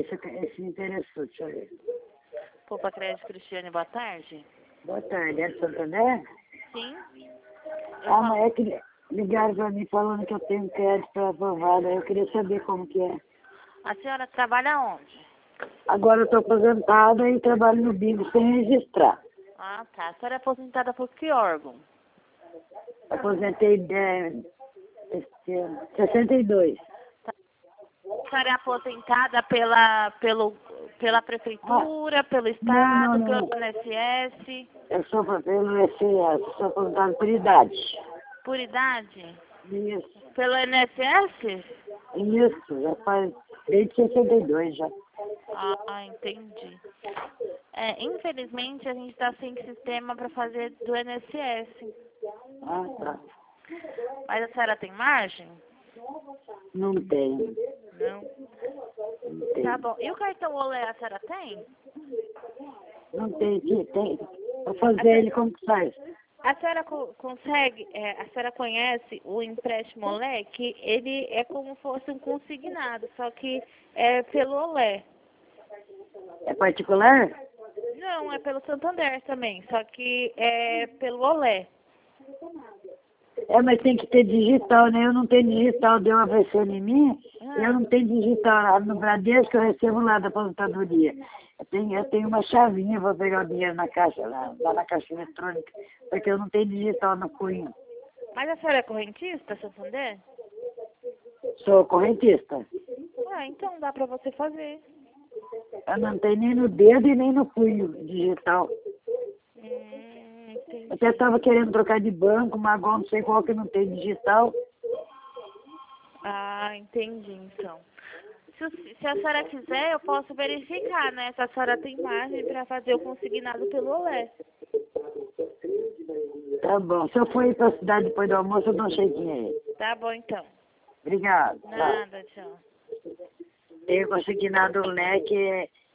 esse interessou, deixa eu ver. Poupa Crédito Cristiane, boa tarde. Boa tarde, é Santander? Sim. Mas é que ligaram pra mim falando que eu tenho crédito para aprovado, aí eu queria saber como que é. A senhora trabalha onde? Agora eu estou aposentada e trabalho no bingo sem registrar. Ah, tá. A senhora é aposentada por que órgão? Aposentei este ano, 62. A senhora é aposentada pela prefeitura, pelo estado, Não. pelo INSS? Eu sou pelo INSS, sou aposentado por idade. Por idade? Isso, Pelo INSS? já faz desde 62 já. Ah, entendi. Infelizmente, a gente está sem sistema para fazer do INSS. Ah, tá. Mas a senhora tem margem? Não tenho. Não. Não tenho. Tá bom. E o cartão Olé a senhora tem? Não tem. Vou fazer ele como que faz. A senhora consegue, a senhora conhece o empréstimo Olé, que ele é como se fosse um consignado, só que é pelo Olé. É particular? Não, é pelo Santander também, só que é pelo Olé. Mas tem que ter digital, né? Eu não tenho digital, deu uma versão em mim, eu não tenho digital. No Bradesco eu recebo lá da aposentadoria. Eu tenho uma chavinha para pegar o dinheiro na caixa, lá na caixa eletrônica, porque eu não tenho digital no punho. Mas a senhora é correntista, Santander? Sou correntista. Então dá pra você fazer. Eu não tenho nem no dedo e nem no punho digital. Entendi. Eu até estava querendo trocar de banco, mas agora não sei qual que não tem digital. Ah, entendi, então. Se a senhora quiser, eu posso verificar, né? Se a senhora tem margem para fazer o consignado pelo Olé. Tá bom. Se eu for ir para a cidade depois do almoço, eu dou um chequinho aí. Tá bom, então. Obrigado. Nada, tchau. Tenho consignado o leque